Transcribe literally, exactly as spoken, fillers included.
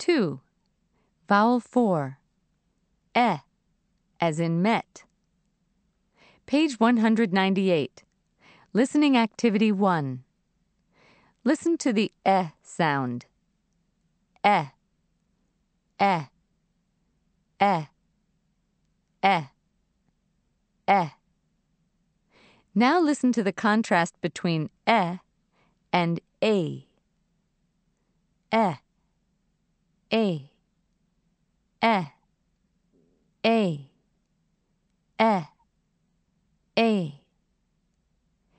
two. Vowel four. Eh, as in met. Page one hundred ninety-eight. Listening Activity one. Listen to the eh sound. Eh, eh, eh, eh, eh. Now listen to the contrast between eh and a. Eh, a, eh, a, eh, a.